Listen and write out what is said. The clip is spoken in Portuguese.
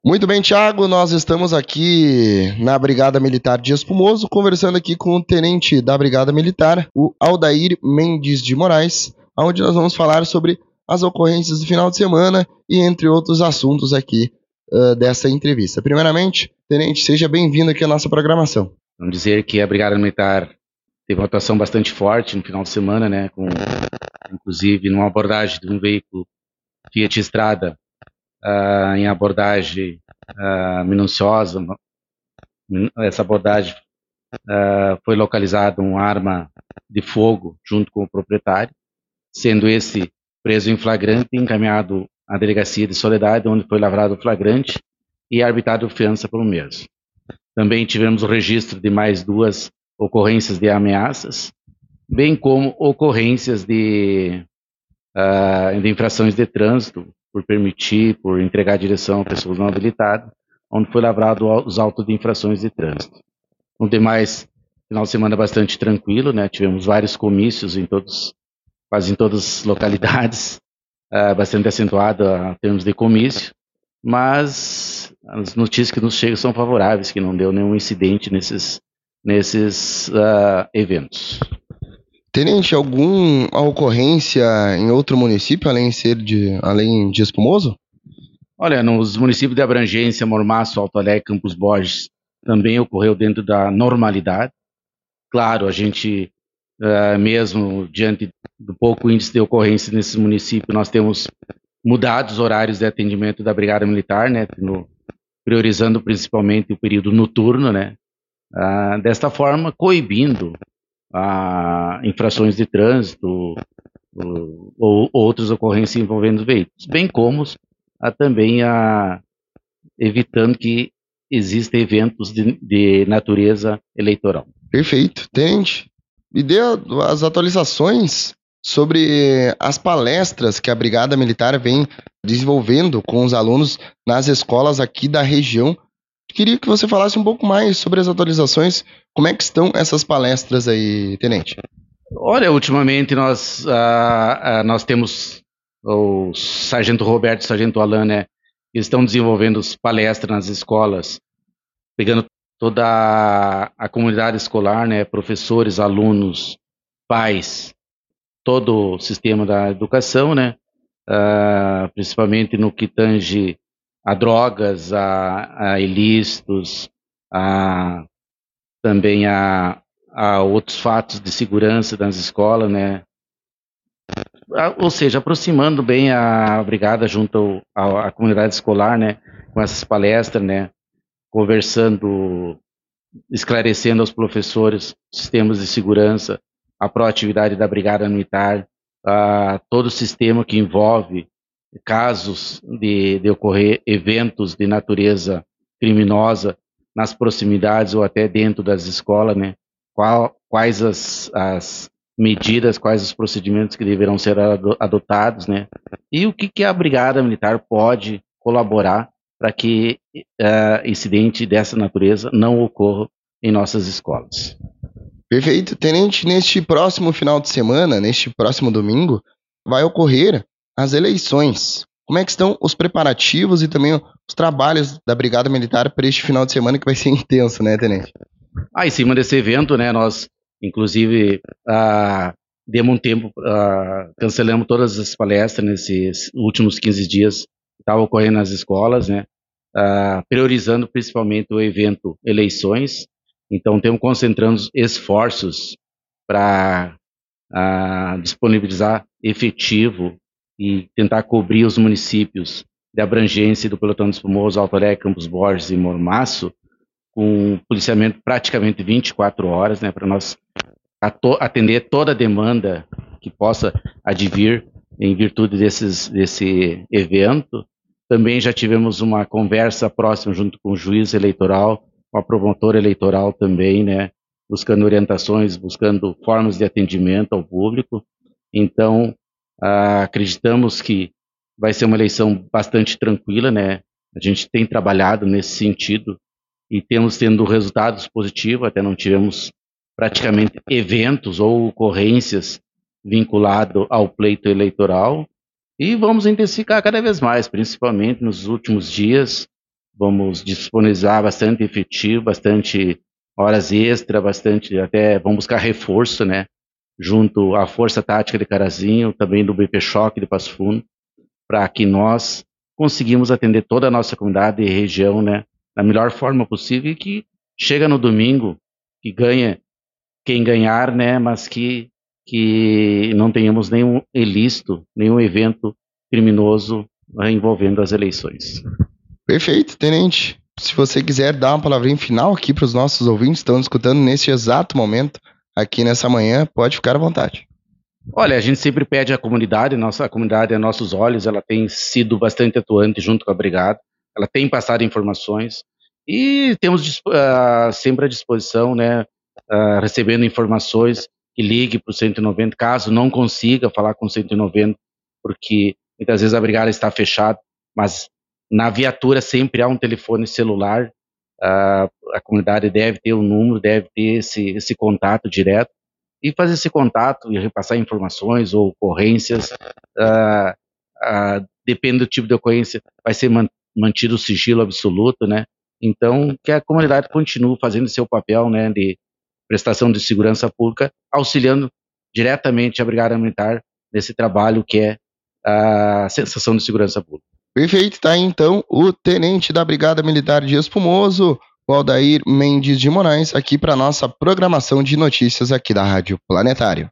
Muito bem, Thiago, nós estamos aqui na Brigada Militar de Espumoso, conversando aqui com o tenente da Brigada Militar, o Aldair Mendes de Moraes, onde nós vamos falar sobre as ocorrências do final de semana e entre outros assuntos aqui dessa entrevista. Primeiramente, tenente, seja bem-vindo aqui à nossa programação. Vamos dizer que a Brigada Militar teve uma atuação bastante forte no final de semana, né, inclusive numa abordagem de um veículo Fiat Strada, em abordagem minuciosa. Essa abordagem foi localizada uma arma de fogo junto com o proprietário, sendo esse preso em flagrante e encaminhado à delegacia de Soledade, onde foi lavrado o flagrante e arbitrado fiança pelo mesmo. Também tivemos o registro de mais 2 ocorrências de ameaças, bem como ocorrências de infrações de trânsito, por entregar direção a pessoas não habilitadas, onde foi lavrado os autos de infrações de trânsito. No demais, final de semana bastante tranquilo, né? Tivemos vários comícios quase em todas as localidades, bastante acentuado em termos de comício, mas as notícias que nos chegam são favoráveis, que não deu nenhum incidente nesses eventos. Tenente, alguma ocorrência em outro município, além de Espumoso? Olha, nos municípios de abrangência, Mormaço, Alto Alegre, Campos Borges, também ocorreu dentro da normalidade. Claro, a gente, mesmo diante do pouco índice de ocorrência nesses municípios, nós temos mudado os horários de atendimento da Brigada Militar, né, priorizando principalmente o período noturno, né, desta forma coibindo infrações de trânsito ou outras ocorrências envolvendo veículos, bem como também evitando que existam eventos de natureza eleitoral. Perfeito. Tenente, me dê as atualizações sobre as palestras que a Brigada Militar vem desenvolvendo com os alunos nas escolas aqui da região. Queria que você falasse um pouco mais sobre as atualizações. Como é que estão essas palestras aí, Tenente? Olha, ultimamente nós temos o Sargento Roberto e o Sargento Alain, né, que estão desenvolvendo palestras nas escolas, pegando toda a comunidade escolar, né, professores, alunos, pais, todo o sistema da educação, né, principalmente no que tange a drogas, a ilícitos, também a outros fatos de segurança nas escolas, né, ou seja, aproximando bem a brigada junto à comunidade escolar, né, com essas palestras, né, conversando, esclarecendo aos professores sistemas de segurança, a proatividade da Brigada Militar, todo o sistema que envolve casos de ocorrer eventos de natureza criminosa nas proximidades ou até dentro das escolas, né? Quais as medidas, quais os procedimentos que deverão ser adotados, né? E o que a Brigada Militar pode colaborar para que incidente dessa natureza não ocorra em nossas escolas. Perfeito. Tenente, neste próximo final de semana, neste próximo domingo, vai ocorrer as eleições. Como é que estão os preparativos e também os trabalhos da Brigada Militar para este final de semana, que vai ser intenso, né, Tenente? Em cima desse evento, né, nós, inclusive, demos um tempo, cancelamos todas as palestras nesses últimos 15 dias que estavam ocorrendo nas escolas, né, priorizando principalmente o evento eleições. Então, estamos concentrando esforços para disponibilizar efetivo e tentar cobrir os municípios de abrangência do Pelotão de Espumoso, Alto Alegre, Campos Borges e Mormaço, com policiamento praticamente 24 horas, né, para nós atender toda a demanda que possa advir em virtude desse evento. Também já tivemos uma conversa próxima junto com o juiz eleitoral, com a promotora eleitoral também, né, buscando orientações, buscando formas de atendimento ao público. Então, acreditamos que vai ser uma eleição bastante tranquila, né? A gente tem trabalhado nesse sentido e temos tendo resultados positivos, até não tivemos praticamente eventos ou ocorrências vinculados ao pleito eleitoral, e vamos intensificar cada vez mais, principalmente nos últimos dias, vamos disponibilizar bastante efetivo, bastante horas extra, bastante, até vamos buscar reforço, né, junto à Força Tática de Carazinho, também do BP Choque de Passo Fundo, para que nós conseguimos atender toda a nossa comunidade e região, né, da melhor forma possível e que chega no domingo, que ganha quem ganhar, né, mas que não tenhamos nenhum ilícito, nenhum evento criminoso envolvendo as eleições. Perfeito, tenente. Se você quiser dar uma palavrinha final aqui para os nossos ouvintes que estão escutando nesse exato momento, aqui nessa manhã, pode ficar à vontade. Olha, a gente sempre pede à comunidade, nossa comunidade é nossos olhos, ela tem sido bastante atuante junto com a Brigada, ela tem passado informações e temos sempre à disposição, né, recebendo informações, que ligue para o 190, caso não consiga falar com o 190, porque muitas vezes a Brigada está fechada, mas na viatura sempre há um telefone celular, a comunidade deve ter um número, deve ter esse contato direto, e fazer esse contato e repassar informações ou ocorrências, depende do tipo de ocorrência, vai ser mantido o sigilo absoluto, né? Então, que a comunidade continue fazendo seu papel, né, de prestação de segurança pública, auxiliando diretamente a Brigada Militar nesse trabalho que é a sensação de segurança pública. Perfeito, tá aí então o tenente da Brigada Militar de Espumoso, o Aldair Mendes de Moraes, aqui para nossa programação de notícias aqui da Rádio Planetário.